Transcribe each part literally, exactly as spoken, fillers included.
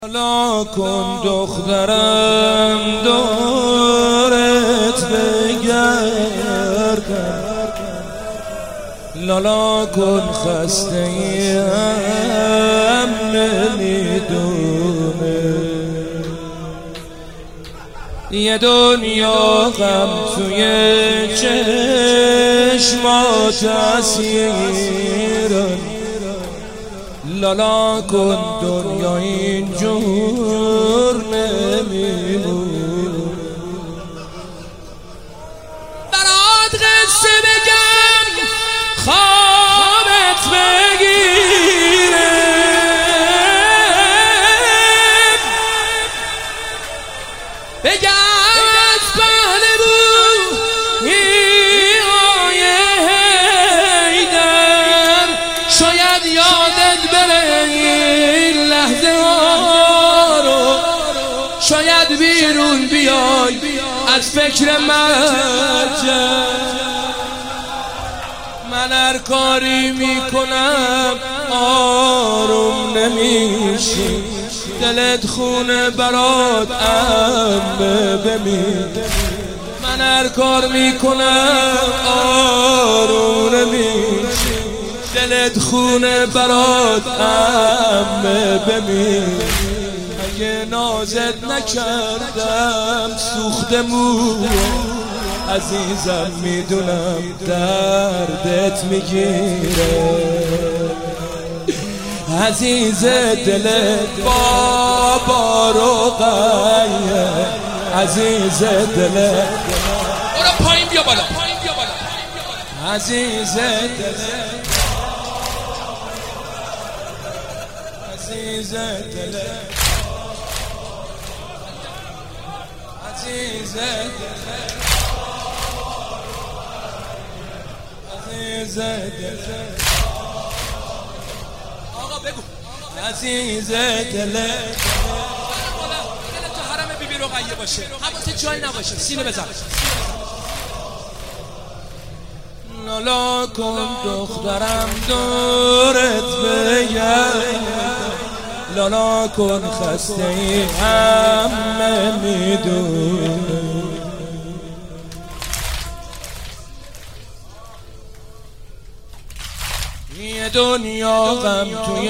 لالا کن دخترم دورت بگردم، لالا کن خسته ام نمیدونه یه دنیا غم توی چشمات اسیرم، لالا کن دنیا اینجور نمیمون. برات قصه بگم خوابت بگیره، بگم از پهله رو آیه هیدر، شاید یادت بره این لحظه ها رو، شاید بیرون بیای از فکر مرجع. من هر کاری میکنم آروم نمیشی، دلت خونه برات انبه بمیر. من هر کار میکنم آروم نمیشی، دلت خونه برات انبه بمیر. اگه نازت نکردم سوخته موه، عزیزم میدونم دردت میگیره، عزیز دلت بابا رقیه، عزیز دلت برو پایین بیا بالا، عزیز دلت، عزیز دلت، عزیز دلت، عزیز دلت. آقا بگو عزیز دلت، دلت تو حرم بیبی رقیه باشه، حواست جایی نباشه، سینه بزن. لالا کن دخترم دورت بگردم، لالا کن خسته ای هم نمیدونه یه دنیا غم توی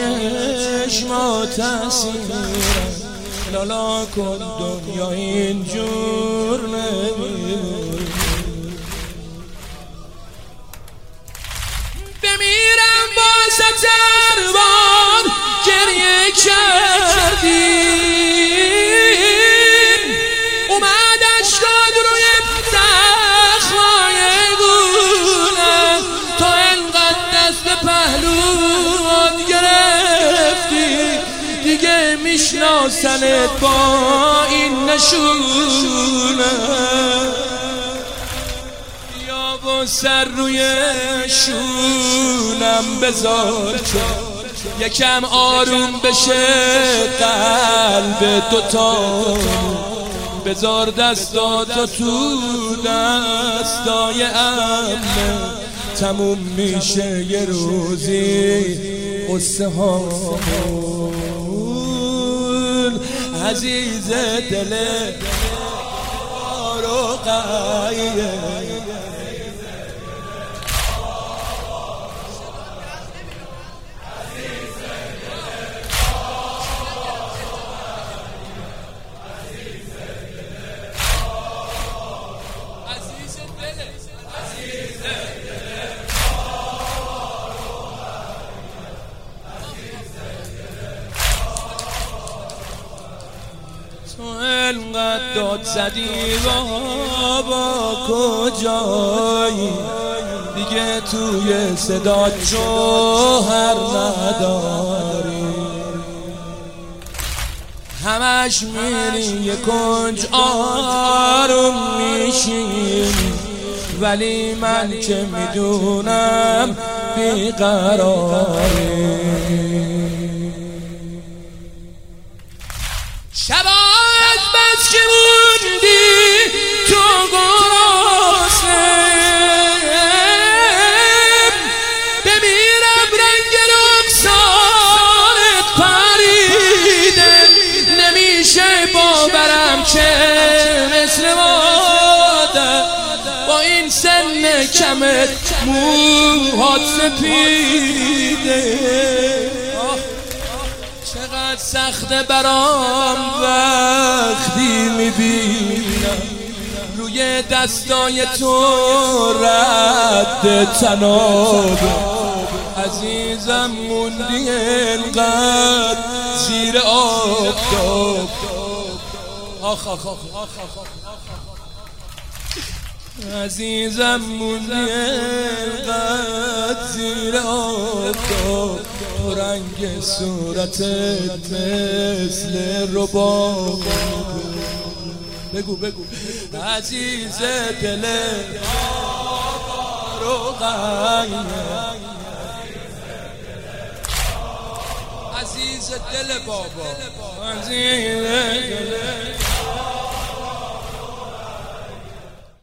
چشمات اسیرم، لالا کن دنیا اینجور نمیمونه. بمیرم با ستربان گریه کردیم، اومد اشکاد روی زخمای گونم، تا انقدر دست پهلوان گرفتی دیگه میشناسنت با این نشونه. با سر روی شونم بذار که یکم آروم بشه قلب دوتا، بذار دستاتو تو دستای امه، تموم میشه یه روزی قصه هامون. عزیز دل رقیه، تو انقدر داد زدی بابا کجایی، دیگه توی صدات جوهر نداری، همش میری یه کنج آروم میشینی، ولی من که میدونم بیقراری. شبات بس که موندی تو گرسنه، بمیرم رنگ رخسارت پریده، کمت موهات سپیده، چقدر سخته برام وقتی میبینم روی دستای تو رد تنابه. عزیزم موندی انقدر زیر آفتاب، آخ آخ آخ عزیزم موندی انقدر زیر آفتاب، رنگ صورتت مثل رباب. بگو بگو عزیز دل رو غنیه، عزیز دل بابا، عزیز